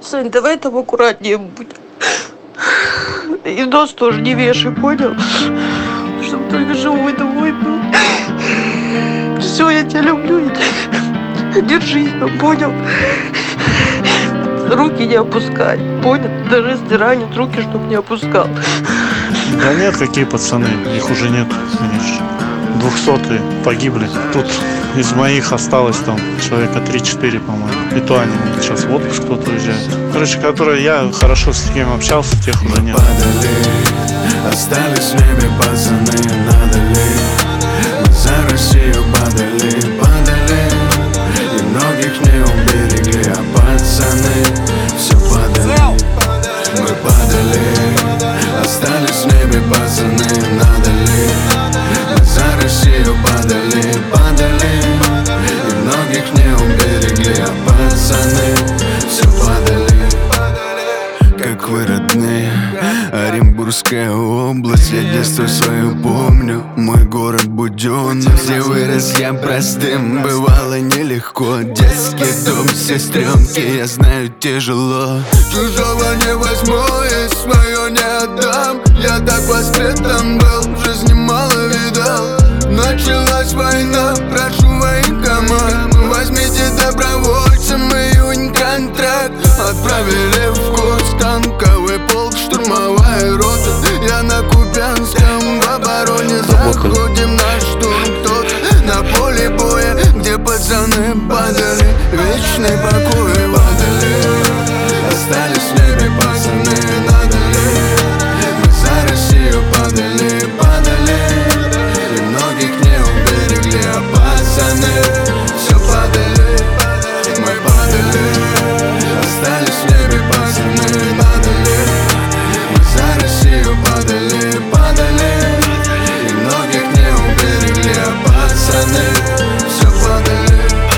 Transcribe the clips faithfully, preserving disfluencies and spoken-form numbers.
Сань, давай там аккуратнее будь. И нос тоже не вешай, понял? Чтобы только живой домой был. Все, я тебя люблю. Держись, понял? Руки не опускай, понял? Даже если ранят, руки, чтобы не опускал. Да нет, какие пацаны, их уже нет, конечно. Двухсотые погибли. Тут из моих осталось там человека три-четыре, по-моему. И то они сейчас в отпуск кто-то уезжает. Короче, которые я хорошо с кем общался, тех уже нет. Падали, остались в небе пацаны, надо ли? Мы за Россию падали, падали. И многих не уберегли, а пацаны все падали. Мы падали, остались в небе пацаны, надо ли? Мы за Россию падали, падали. И многих не уберегли, а пацаны все падали. Как вы родные, Оренбургская область. Я детство свое помню, мой город Буденный. Где вырос я простым, бывало нелегко. Детский дом, сестренки, я знаю, тяжело. Чужого не возьму и свое не отдам. Я так воспитан был, в жизни мало видал. Началась война, прошу военкомат. Возьмите добровольцем июнь контракт. Отправили в курс танковый полк, штурмовая рота. Я на Купянском в обороне. Заходим на штурм, тут на поле боя, где пацаны падали, вечный покой падали. Остались в небе пацаны, надо ли? Мы за Россию падали, падали. И многих не уберегли, а пацаны все падали. Мы падали, остались в небе пацаны, надо ли? Мы за Россию падали, падали. И многих не уберегли, а пацаны все падали.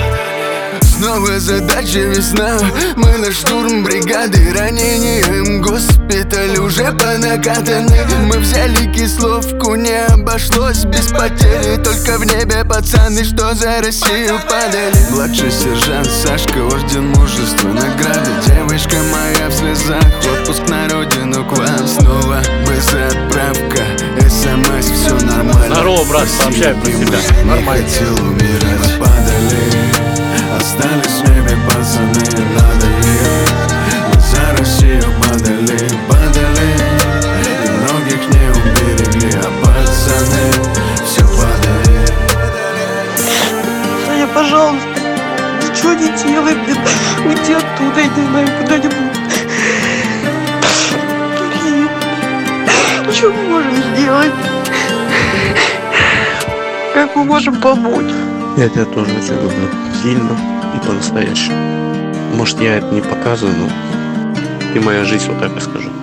Снова задача весна, мы на штурм бригады. Ранением госпиталь уже по накатанной. Мы взяли кисловку, не обошлось без потери. Только в небе пацаны, что за Россию падали. Младший сержант Сашка, орден мужества, награды. Девочка моя в слезах, отпуск на родину к вам снова. Быстрая отправка, смс, все нормально. Здорово, брат, сообщай про тебя. Нормально. Не хотел умирать, падали. Остались в небе пацаны, надо ли? Мы за Россию падали, падали. И многих не уберегли, а пацаны все падали. Саня, пожалуйста, ничего не делай, блин. Уйди оттуда, я не знаю, куда-нибудь. Блин, что мы можем сделать? Как мы можем помочь? Я тебя тоже очень люблю. Сильно и по-настоящему. Может, я это не показываю, но ты моя жизнь, вот так и скажу.